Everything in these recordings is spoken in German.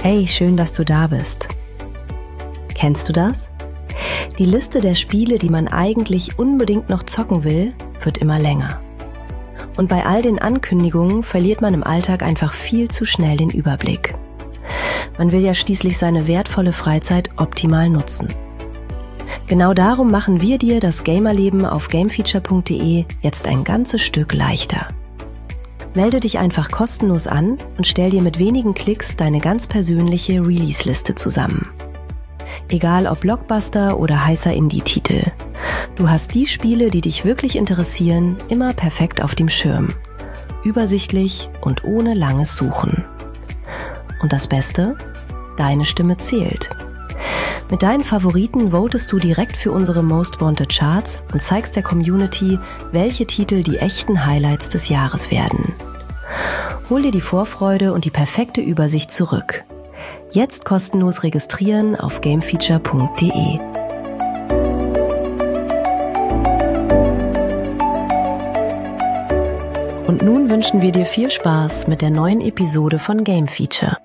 Hey, schön, dass du da bist. Kennst du das? Die Liste der Spiele, die man eigentlich unbedingt noch zocken will, wird immer länger. Und bei all den Ankündigungen verliert man im Alltag einfach viel zu schnell den Überblick. Man will ja schließlich seine wertvolle Freizeit optimal nutzen. Genau darum machen wir dir das Gamerleben auf gamefeature.de jetzt ein ganzes Stück leichter. Melde dich einfach kostenlos an und stell dir mit wenigen Klicks deine ganz persönliche Release-Liste zusammen. Egal ob Blockbuster oder heißer Indie-Titel. Du hast die Spiele, die dich wirklich interessieren, immer perfekt auf dem Schirm. Übersichtlich und ohne langes Suchen. Und das Beste? Deine Stimme zählt. Mit deinen Favoriten votest du direkt für unsere Most Wanted Charts und zeigst der Community, welche Titel die echten Highlights des Jahres werden. Hol dir die Vorfreude und die perfekte Übersicht zurück. Jetzt kostenlos registrieren auf gamefeature.de. Und nun wünschen wir dir viel Spaß mit der neuen Episode von Game Feature.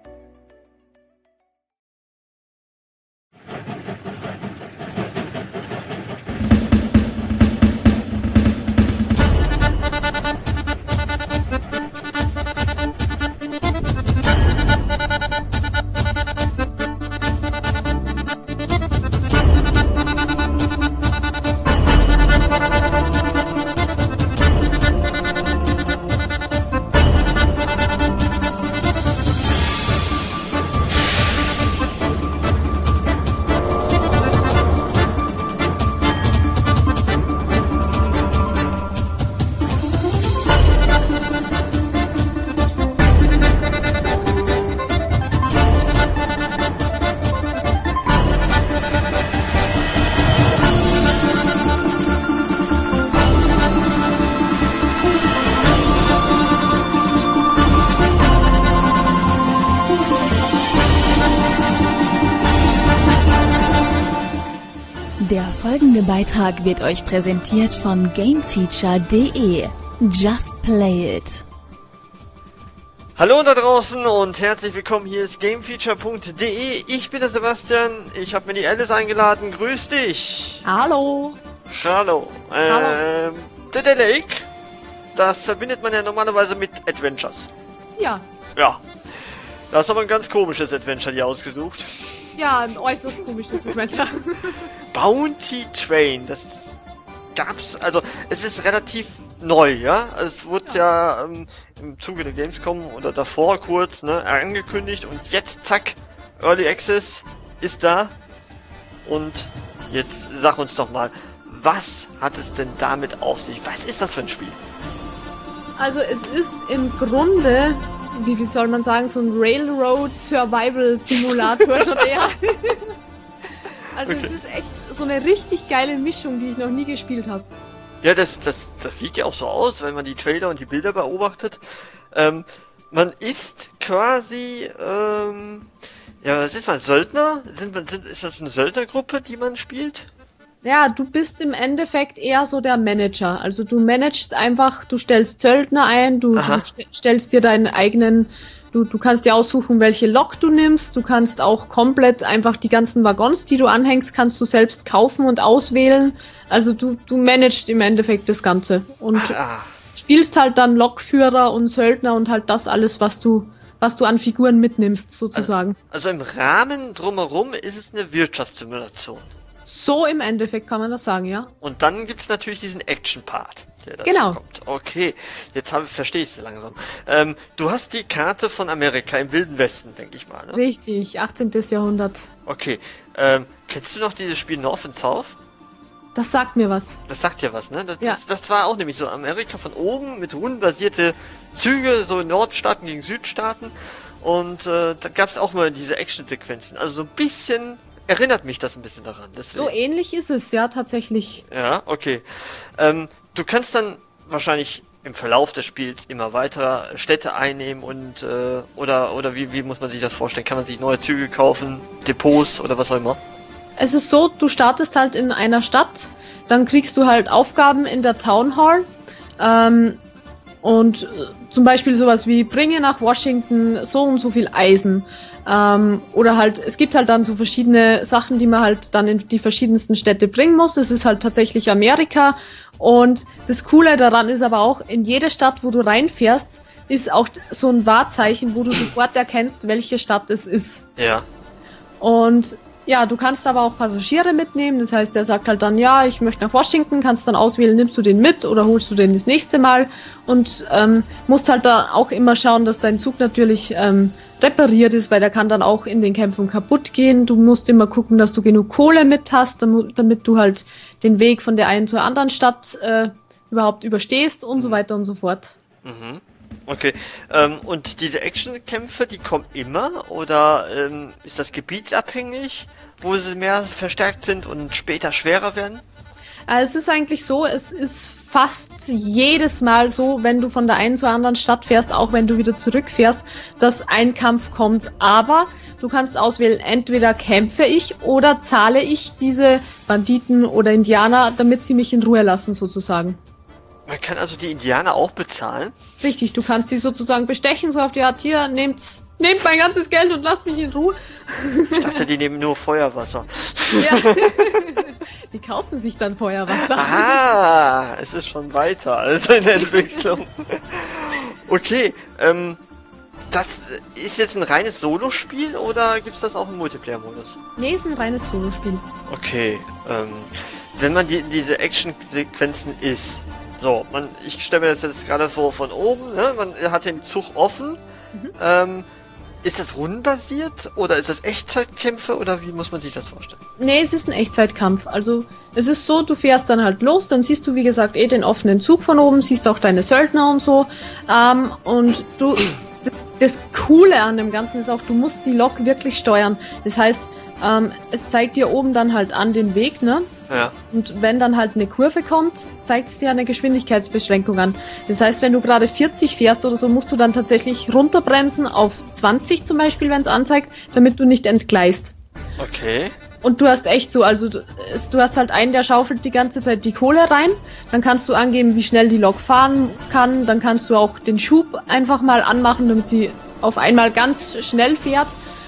Der folgende Beitrag wird euch präsentiert von gamefeature.de. Just play it. Hallo da draußen und herzlich willkommen, hier ist gamefeature.de. Ich bin der Sebastian, ich habe mir die Alice eingeladen, grüß dich. Hallo. Hallo. Dead Lake, das verbindet man ja normalerweise mit Adventures. Ja. Ja, das ist aber ein ganz komisches Adventure hier ausgesucht. Ja, ein äußerst komisches Adventure. Bounty Train, das gab's, also es ist relativ neu, ja? Es wurde ja im Zuge der Gamescom oder davor kurz, ne, angekündigt und jetzt, zack, Early Access ist da. Und jetzt sag uns doch mal, was hat es denn damit auf sich? Was ist das für ein Spiel? Also es ist im Grunde, wie soll man sagen, so ein Railroad Survival Simulator schon eher. Also okay. Es ist echt so eine richtig geile Mischung, die ich noch nie gespielt habe. Ja, das sieht ja auch so aus, wenn man die Trailer und die Bilder beobachtet. Man ist quasi, ja, was ist man, Söldner? Ist das eine Söldnergruppe, die man spielt? Ja, du bist im Endeffekt eher so der Manager. Also du managst einfach, du stellst Söldner ein, du stellst dir deinen eigenen, du kannst dir aussuchen, welche Lok du nimmst, du kannst auch komplett einfach die ganzen Waggons, die du anhängst, kannst du selbst kaufen und auswählen. Also du managst im Endeffekt das Ganze und spielst halt dann Lokführer und Söldner und halt das alles, was du an Figuren mitnimmst, sozusagen. Also im Rahmen drumherum ist es eine Wirtschaftssimulation. So im Endeffekt kann man das sagen, ja. Und dann gibt's natürlich diesen Action-Part, der dazu kommt. Okay, jetzt verstehe ich es langsam. Du hast die Karte von Amerika im Wilden Westen, denke ich mal, ne? Richtig, 18. Jahrhundert. Okay, kennst du noch dieses Spiel North and South? Das sagt mir was. Das sagt dir was, ne? Das war auch nämlich so Amerika von oben mit rundenbasierte Züge, so Nordstaaten gegen Südstaaten. Und da gab's auch mal diese Action-Sequenzen. Also so ein bisschen erinnert mich das ein bisschen daran. Deswegen. So ähnlich ist es, ja, tatsächlich. Ja, okay. Du kannst dann wahrscheinlich im Verlauf des Spiels immer weiter Städte einnehmen und oder wie muss man sich das vorstellen? Kann man sich neue Züge kaufen, Depots oder was auch immer? Es ist so, du startest halt in einer Stadt, dann kriegst du halt Aufgaben in der Town Hall. Und zum Beispiel sowas wie bringe nach Washington so und so viel Eisen. Oder halt, es gibt halt dann so verschiedene Sachen, die man halt dann in die verschiedensten Städte bringen muss. Es ist halt tatsächlich Amerika. Und das Coole daran ist aber auch, in jede Stadt, wo du reinfährst, ist auch so ein Wahrzeichen, wo du sofort erkennst, welche Stadt es ist. Ja. Und ja, du kannst aber auch Passagiere mitnehmen. Das heißt, der sagt halt dann, ja, ich möchte nach Washington, kannst dann auswählen, nimmst du den mit oder holst du den das nächste Mal. Und musst halt da auch immer schauen, dass dein Zug natürlich repariert ist, weil der kann dann auch in den Kämpfen kaputt gehen. Du musst immer gucken, dass du genug Kohle mit hast, damit du halt den Weg von der einen zur anderen Stadt überhaupt überstehst und so weiter und so fort. Mhm. Okay, und diese Actionkämpfe, die kommen immer oder ist das gebietsabhängig, wo sie mehr verstärkt sind und später schwerer werden? Es ist eigentlich so, es ist fast jedes Mal so, wenn du von der einen zur anderen Stadt fährst, auch wenn du wieder zurückfährst, dass ein Kampf kommt. Aber du kannst auswählen, entweder kämpfe ich oder zahle ich diese Banditen oder Indianer, damit sie mich in Ruhe lassen sozusagen. Man kann also die Indianer auch bezahlen? Richtig, du kannst sie sozusagen bestechen, so auf die Art, hier, nehmt mein ganzes Geld und lasst mich in Ruhe. Ich dachte, die nehmen nur Feuerwasser. Ja. Die kaufen sich dann Feuerwasser. Ah, es ist schon weiter, also in der Entwicklung. Okay, das ist jetzt ein reines Solospiel oder gibt's das auch im Multiplayer-Modus? Nee, ist ein reines Solospiel. Okay, wenn man diese Action-Sequenzen ist, so, ich stelle mir das jetzt gerade vor von oben, ne? Man hat den Zug offen. Ist das rundenbasiert oder ist das Echtzeitkämpfe oder wie muss man sich das vorstellen? Nee, es ist ein Echtzeitkampf. Also es ist so, du fährst dann halt los, dann siehst du wie gesagt den offenen Zug von oben, siehst auch deine Söldner und so. Und du, das Coole an dem Ganzen ist auch, du musst die Lok wirklich steuern. Das heißt, es zeigt dir oben dann halt an den Weg, ne? Ja. Und wenn dann halt eine Kurve kommt, zeigt es dir eine Geschwindigkeitsbeschränkung an. Das heißt, wenn du gerade 40 fährst oder so, musst du dann tatsächlich runterbremsen auf 20 zum Beispiel, wenn es anzeigt, damit du nicht entgleist. Okay. Und du hast echt so, also du hast halt einen, der schaufelt die ganze Zeit die Kohle rein, dann kannst du angeben, wie schnell die Lok fahren kann, dann kannst du auch den Schub einfach mal anmachen, damit sie auf einmal ganz schnell fährt.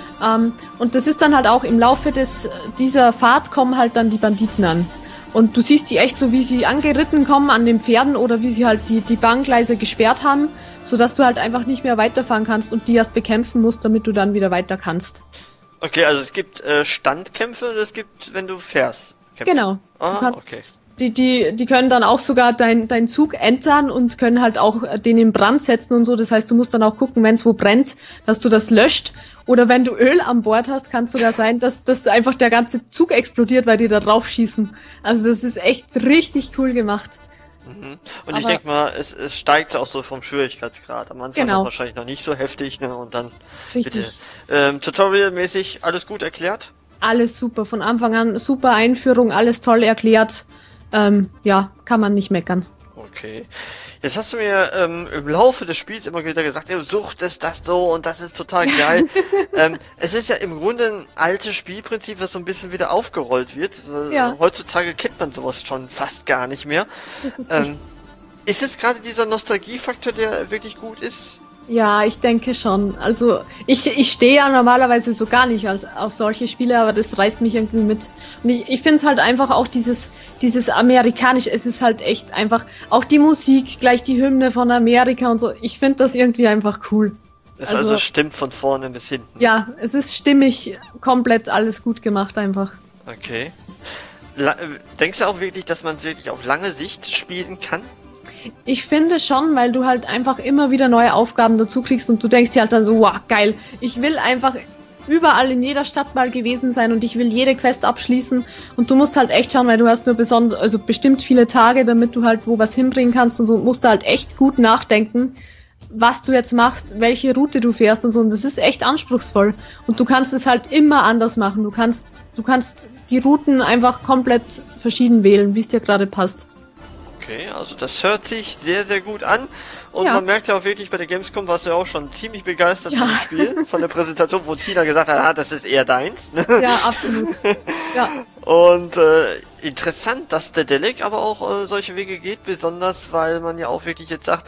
Und das ist dann halt auch im Laufe dieser Fahrt kommen halt dann die Banditen an. Und du siehst die echt so, wie sie angeritten kommen an den Pferden oder wie sie halt die Bahngleise gesperrt haben, sodass du halt einfach nicht mehr weiterfahren kannst und die erst bekämpfen musst, damit du dann wieder weiter kannst. Okay, also es gibt Standkämpfe und es gibt, wenn du fährst. Kämpfe. Genau. Ah, du kannst, okay. Die können dann auch sogar dein Zug entern und können halt auch den in Brand setzen und so. Das heißt, du musst dann auch gucken, wenn es wo brennt, dass du das löscht. Oder wenn du Öl an Bord hast, kann es sogar sein, dass einfach der ganze Zug explodiert, weil die da drauf schießen. Also das ist echt richtig cool gemacht. Mhm. Und ich denke mal, es steigt auch so vom Schwierigkeitsgrad. Am Anfang Genau. wahrscheinlich noch nicht so heftig, ne? Und dann Richtig. bitte. Tutorial-mäßig alles gut erklärt? Alles super. Von Anfang an super Einführung, alles toll erklärt. Ja, kann man nicht meckern. Okay. Jetzt hast du mir im Laufe des Spiels immer wieder gesagt, du suchtest das so und das ist total geil. Es ist ja im Grunde ein altes Spielprinzip, was so ein bisschen wieder aufgerollt wird. Ja. Heutzutage kennt man sowas schon fast gar nicht mehr. Das ist richtig. Ist es gerade dieser Nostalgiefaktor, der wirklich gut ist? Ja, ich denke schon. Also ich stehe ja normalerweise so gar nicht auf solche Spiele, aber das reißt mich irgendwie mit. Und ich finde es halt einfach auch dieses Amerikanische, es ist halt echt einfach, auch die Musik, gleich die Hymne von Amerika und so, ich finde das irgendwie einfach cool. Es also stimmt von vorne bis hinten. Ja, es ist stimmig, komplett alles gut gemacht einfach. Okay. Denkst du auch wirklich, dass man wirklich auf lange Sicht spielen kann? Ich finde schon, weil du halt einfach immer wieder neue Aufgaben dazu kriegst und du denkst dir halt dann so, wow, geil, ich will einfach überall in jeder Stadt mal gewesen sein und ich will jede Quest abschließen und du musst halt echt schauen, weil du hast nur bestimmt viele Tage, damit du halt wo was hinbringen kannst und so, musst du halt echt gut nachdenken, was du jetzt machst, welche Route du fährst und so, und das ist echt anspruchsvoll und du kannst es halt immer anders machen, du kannst die Routen einfach komplett verschieden wählen, wie es dir gerade passt. Okay, also das hört sich sehr, sehr gut an. Und Ja. man merkt ja auch wirklich, bei der Gamescom warst du ja auch schon ziemlich begeistert von dem Spiel, von der Präsentation, wo Tina gesagt hat, ah, das ist eher deins. Ja, absolut. Ja. Und interessant, dass der Delic aber auch solche Wege geht, besonders weil man ja auch wirklich jetzt sagt,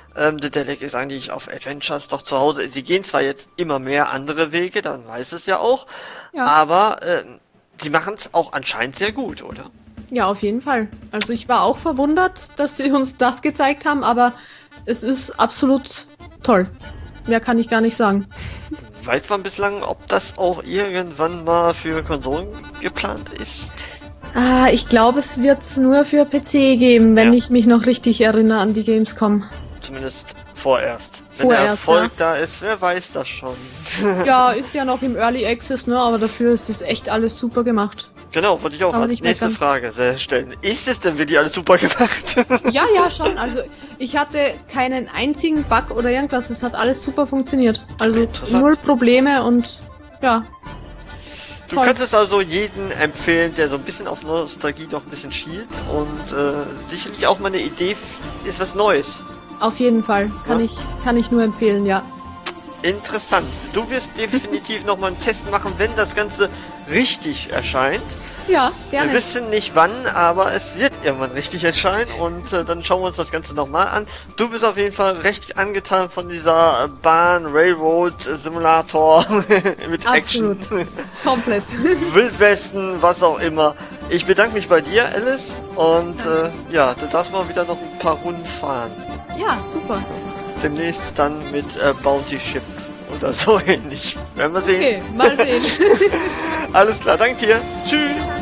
Dedelic ist eigentlich auf Adventures doch zu Hause. Sie gehen zwar jetzt immer mehr andere Wege, dann weiß es ja auch, aber sie machen es auch anscheinend sehr gut, oder? Ja, auf jeden Fall. Also ich war auch verwundert, dass sie uns das gezeigt haben, aber es ist absolut toll. Mehr kann ich gar nicht sagen. Weiß man bislang, ob das auch irgendwann mal für Konsolen geplant ist? Ich glaube, es wird es nur für PC geben, wenn ich mich noch richtig erinnere an die Gamescom. Zumindest vorerst. Wenn der Erfolg da ist, wer weiß das schon. Ja, ist ja noch im Early Access, ne? Aber dafür ist das echt alles super gemacht. Genau, wollte ich auch als nächste Frage stellen. Ist es denn wirklich alles super gemacht? Ja, schon. Also ich hatte keinen einzigen Bug oder irgendwas. Es hat alles super funktioniert. Also 0 Probleme und ja. Du kannst es also jedem empfehlen, der so ein bisschen auf Nostalgie noch ein bisschen schielt und sicherlich auch mal eine Idee ist was Neues. Auf jeden Fall. Kann ich nur empfehlen, ja. Interessant. Du wirst definitiv nochmal einen Test machen, wenn das Ganze richtig erscheint. Ja, gerne. Wir wissen nicht wann, aber es wird irgendwann richtig erscheinen und dann schauen wir uns das Ganze nochmal an. Du bist auf jeden Fall recht angetan von dieser Bahn-Railroad-Simulator mit Action. Komplett. Wildwesten, was auch immer. Ich bedanke mich bei dir, Alice, und ja, du darfst mal wieder noch ein paar Runden fahren. Ja, super. Demnächst dann mit Bounty Ship oder so ähnlich. Werden wir sehen. Okay, mal sehen. Alles klar, danke dir. Tschüss.